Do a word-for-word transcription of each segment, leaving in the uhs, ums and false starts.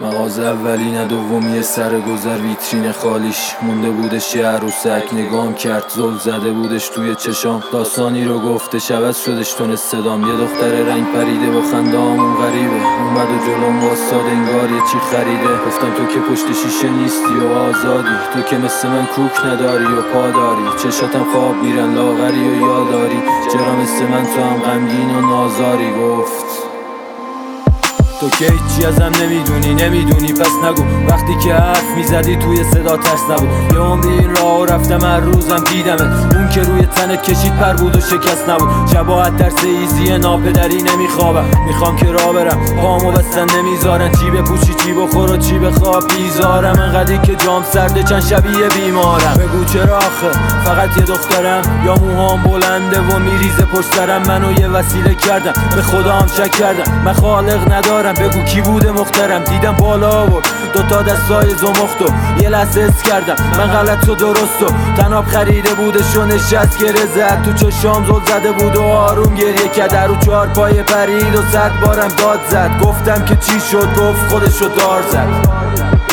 مغازه اولی نه دومی سر گذر ویترین خالیش مونده بودش یه عروسک نگام کرد زل زده بودش توی چشام داستانی رو گفتش عوض شدش تون صدام یه دختر رنگ پریده با خندامون غریبه اومد و جلوم واساد انگار یه چی خریده گفتم تو که پشت شیشه نیستی و آزادی تو که مثل من کوک نداری و پا داری چشاتم خواب میرن لاغری و یاداری چرا مثل من تو هم غمگین و نازاری گفت تو که هیچی ازم نمیدونی نمیدونی پس نگو وقتی که حرف میزدی توی صدا ترس نبود یه عمری این راه رفتم هر روزم دیدمت اون که روی تنت کشید پر بود و شکست نبود شباهت درس ایزی ناپدری نمیخوابم میخوام که راه برم پامو بستن نمیذارن چی بپوشی چی بخور و چی بخواب بیزارم انقدری که جام سرده چند شبیه بیمارم بگو چرا آخه فقط یه دخترم یا موهام بلنده و میریزه پشت سرم منو یه وسیله کردم به خدا هم شک کردم من خالق ندارم بگو کی بوده مخترم دیدم بالا آورد دوتا دستای زمختو یه لحظه حس کردم من غلط و درستو تناب خریده بودش و نشست گره زد تو چشام زل زده بود و آروم گریه کرد رو چهار پای پرید و صد بارم داد زد گفتم که چی شد گفت خودشو دار زد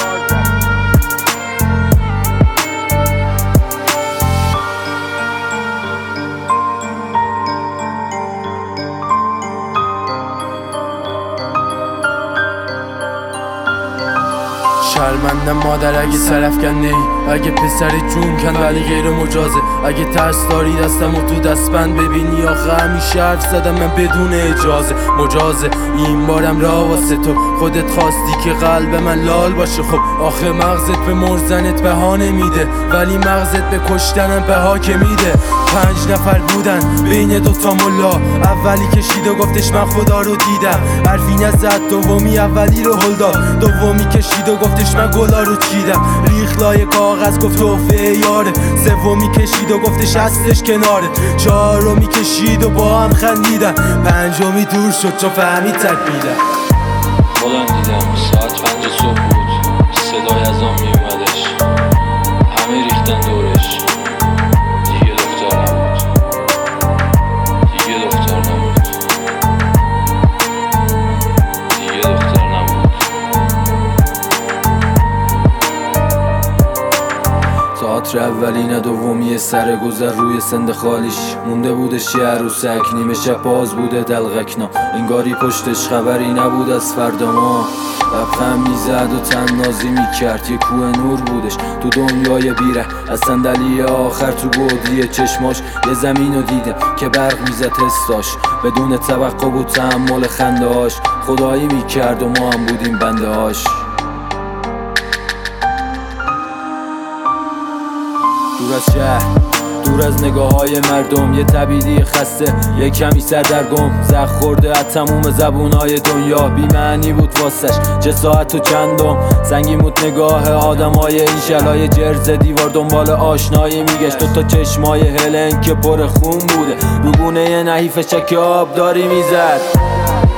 شرمندم مادر اگه سرفکنده ای اگه پسر جون کن ولی غیر مجازه اگه ترس داری دستم و تو دستبند ببینی آخه همیشه حرف زدم من بدون اجازه مجازه این بارم راه واسه تو خودت خواستی که قلب من لال باشه خب آخه مغزت به مرزنت بها نمیده ولی مغزت به کشتنم بها که میده پنج نفر بودن بین دوتا ملا اولی کشید و گفتش من خدا رو دیدم حرفی نزد دومی اولی رو هل داد دومی کشید و گفتش من گلا رو چیدم ریخ لای کاغذ گفت توفه یاره سومی کشید و گفتش هستش کناره چهارمی کشید و با هم خندیدن پنجمی دور شد چون فهمید تکمیدن بلند دیدم ساعت پنج صبح بود صدای از آن میومدش همه ریختن دورش دیگه دختر نبود دیگه دختر نبود دیگه دختر نبود تئاتر اولی نه دومی سر گذر روی سند خالیش مونده بودش یه عروسک نیمه شب باز بوده دلغکنا انگاری پشتش خبری نبود از فردا ما لبخند میزد و تنازی میکرد یه کوه نور بودش تو دنیای بیره از صندلی آخر تو گودی چشماش یه زمینو دیدم که برق میزد حساش بدون توقع بود تحمل خنده هاش خدایی میکرد و ما هم بودیم بنده هاش دور از شهر دور از نگاه های مردم یه تبیدی خسته یه کمی سردرگم زخ خورده از تموم زبونهای دنیا بی معنی بود واسش چه ساعت و چندم سنگی بود نگاه آدم های این شلای جرز دیوار دنبال آشنایی میگشت دوتا چشمای هلن که پر خون بوده رو گونه نحیف شک آب داری میزد